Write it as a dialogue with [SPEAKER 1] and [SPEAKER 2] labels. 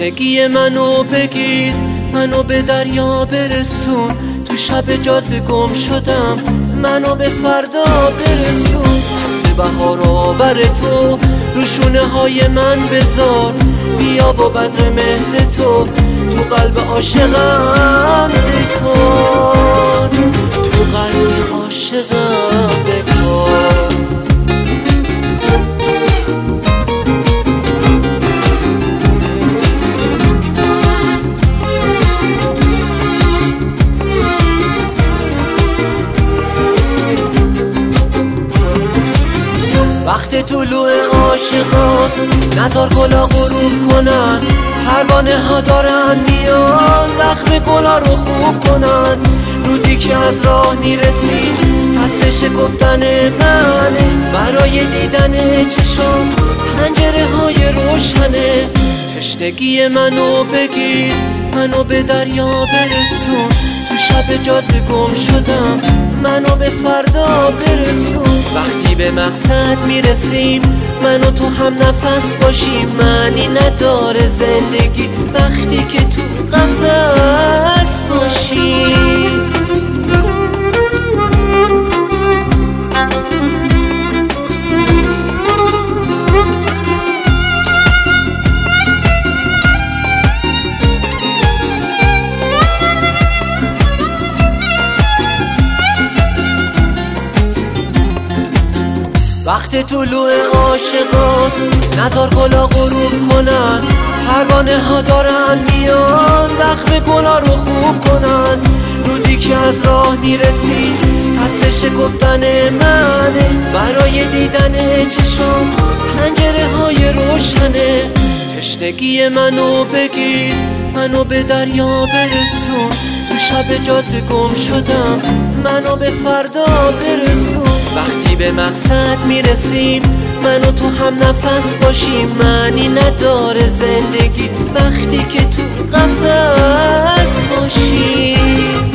[SPEAKER 1] تشنگی منو بگیر، منو به دریا برسون. تو شب جاده گم شدم، منو به فردا برسون. حس بهار آور تو رو شونه های من بذار، بیا و بذر مهر تو تو قلب عاشقم بکار، تو قلب عاشقم بکار. وقت طلوع عاشقاست نزار گلا غروب کنن، پروانه ها دارن میان زخم گلا رو خوب کنن. روزی که از راه میرسی فصل شکفتن منه، برای دیدن چشام پنجره های روشنه. تشنگی منو بگیر، منو به دریا برسون. تو شب جاده گم شدم، منو به فردا برسون. وقتی به مقصد میرسیم منو تو هم نفس باشیم، معنی نداره زندگی وقتی که تو قفس باشیم. وقت طلوع عاشقاست نزار گلا غروب کنن، پروانه ها دارن میان زخم گلا رو خوب کنن. روزی که از راه میرسی فصل شکفتن منه، برای دیدن چشام پنجره های روشنه. تشنگی منو بگیر، منو به دریا برسون. تو شب جاده گم شدم، منو به فردا برسون. وقتی به مقصد میرسیم منو تو هم نفس باشیم، معنی نداره زندگی وقتی که تو قفس باشیم.